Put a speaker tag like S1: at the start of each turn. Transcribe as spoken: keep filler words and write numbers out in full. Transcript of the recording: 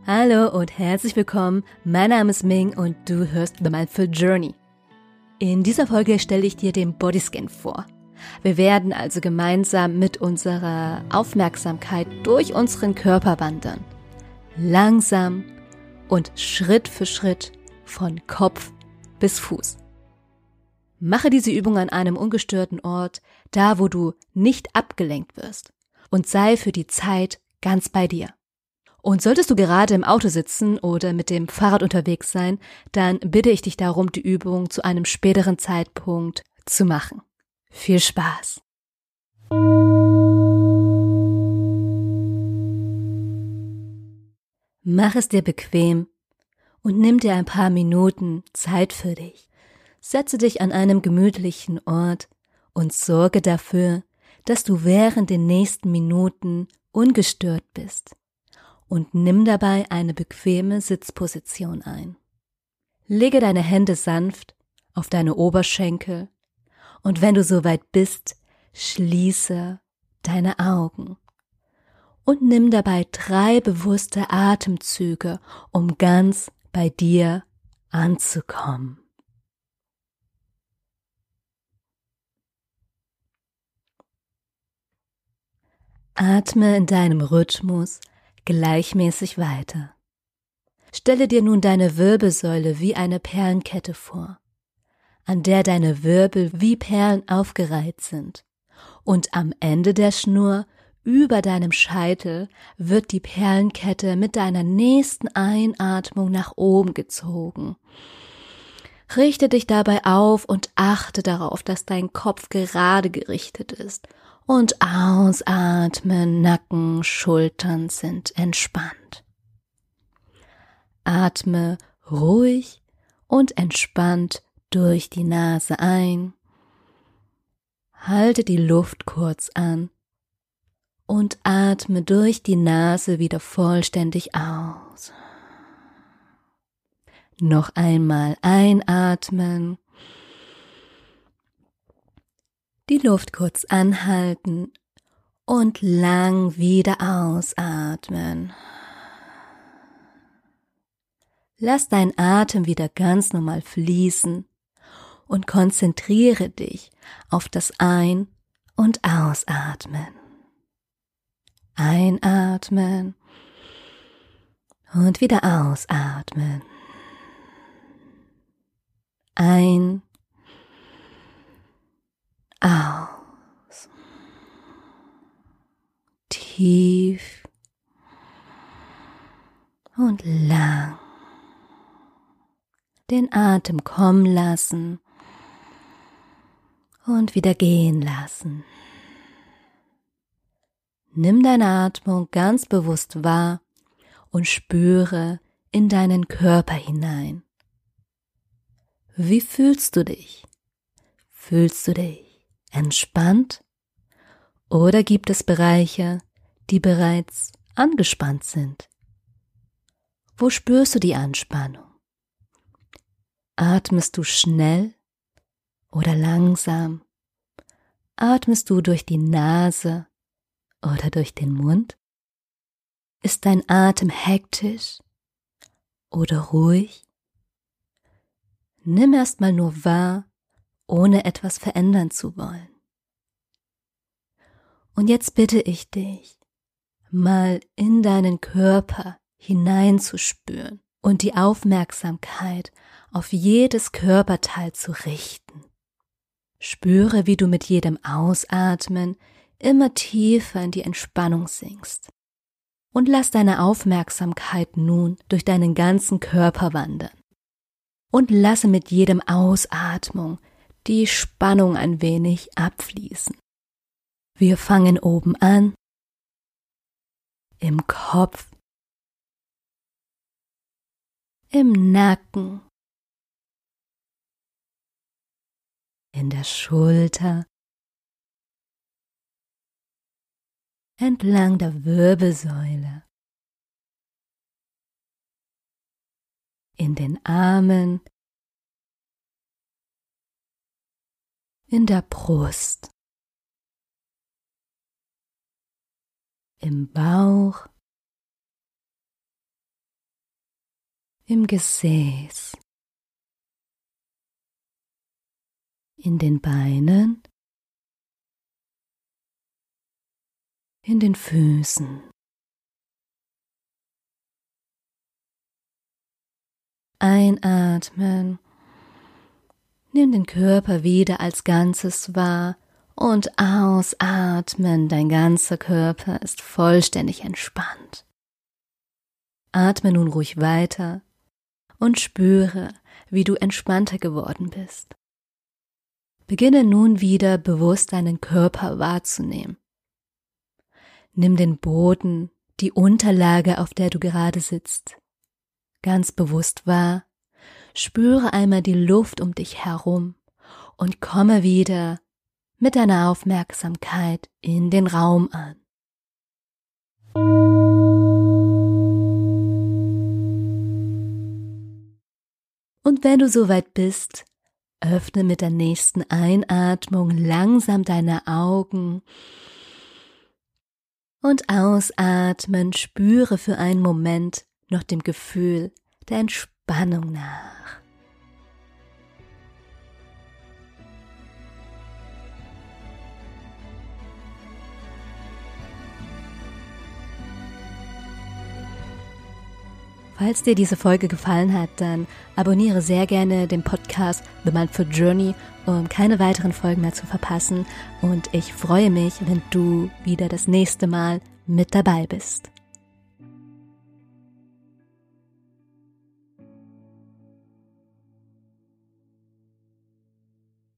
S1: Hallo und herzlich willkommen, mein Name ist Ming und du hörst The Mindful Journey. In dieser Folge stelle ich dir den Bodyscan vor. Wir werden also gemeinsam mit unserer Aufmerksamkeit durch unseren Körper wandern. Langsam und Schritt für Schritt von Kopf bis Fuß. Mache diese Übung an einem ungestörten Ort, da wo du nicht abgelenkt wirst, und sei für die Zeit ganz bei dir. Und solltest du gerade im Auto sitzen oder mit dem Fahrrad unterwegs sein, dann bitte ich dich darum, die Übung zu einem späteren Zeitpunkt zu machen. Viel Spaß! Mach es dir bequem und nimm dir ein paar Minuten Zeit für dich. Setze dich an einem gemütlichen Ort und sorge dafür, dass du während den nächsten Minuten ungestört bist. Und nimm dabei eine bequeme Sitzposition ein. Lege deine Hände sanft auf deine Oberschenkel und wenn du soweit bist, schließe deine Augen und nimm dabei drei bewusste Atemzüge, um ganz bei dir anzukommen. Atme in deinem Rhythmus gleichmäßig weiter. Stelle dir nun deine Wirbelsäule wie eine Perlenkette vor, an der deine Wirbel wie Perlen aufgereiht sind, und am Ende der Schnur über deinem Scheitel wird die Perlenkette mit deiner nächsten Einatmung nach oben gezogen. Richte dich dabei auf und achte darauf, dass dein Kopf gerade gerichtet ist. Und ausatmen, Nacken, Schultern sind entspannt. Atme ruhig und entspannt durch die Nase ein. Halte die Luft kurz an und atme durch die Nase wieder vollständig aus. Noch einmal einatmen. Die Luft kurz anhalten und lang wieder ausatmen. Lass deinen Atem wieder ganz normal fließen und konzentriere dich auf das Ein- und Ausatmen. Einatmen und wieder ausatmen. Ein, aus, tief und lang. Den Atem kommen lassen und wieder gehen lassen. Nimm deine Atmung ganz bewusst wahr und spüre in deinen Körper hinein. Wie fühlst du dich? Fühlst du dich entspannt oder gibt es Bereiche, die bereits angespannt sind? Wo spürst du die Anspannung? Atmest du schnell oder langsam? Atmest du durch die Nase oder durch den Mund? Ist dein Atem hektisch oder ruhig? Nimm erstmal nur wahr, ohne etwas verändern zu wollen. Und jetzt bitte ich dich, mal in deinen Körper hineinzuspüren und die Aufmerksamkeit auf jedes Körperteil zu richten. Spüre, wie du mit jedem Ausatmen immer tiefer in die Entspannung sinkst. Und lass deine Aufmerksamkeit nun durch deinen ganzen Körper wandern. Und lasse mit jedem Ausatmung die Spannung ein wenig abfließen. Wir fangen oben an, im Kopf, im Nacken, in der Schulter, entlang der Wirbelsäule, in den Armen, in der Brust, im Bauch, im Gesäß, in den Beinen, in den Füßen. Einatmen, nimm den Körper wieder als Ganzes wahr und ausatmen, dein ganzer Körper ist vollständig entspannt. Atme nun ruhig weiter und spüre, wie du entspannter geworden bist. Beginne nun wieder bewusst deinen Körper wahrzunehmen. Nimm den Boden, die Unterlage, auf der du gerade sitzt, ganz bewusst wahr. Spüre einmal die Luft um dich herum und komme wieder mit deiner Aufmerksamkeit in den Raum an. Und wenn du soweit bist, öffne mit der nächsten Einatmung langsam deine Augen und ausatmen, spüre für einen Moment noch dem Gefühl der Entspannung nach. Falls dir diese Folge gefallen hat, dann abonniere sehr gerne den Podcast The Mindful Journey, um keine weiteren Folgen mehr zu verpassen. Und ich freue mich, wenn du wieder das nächste Mal mit dabei bist.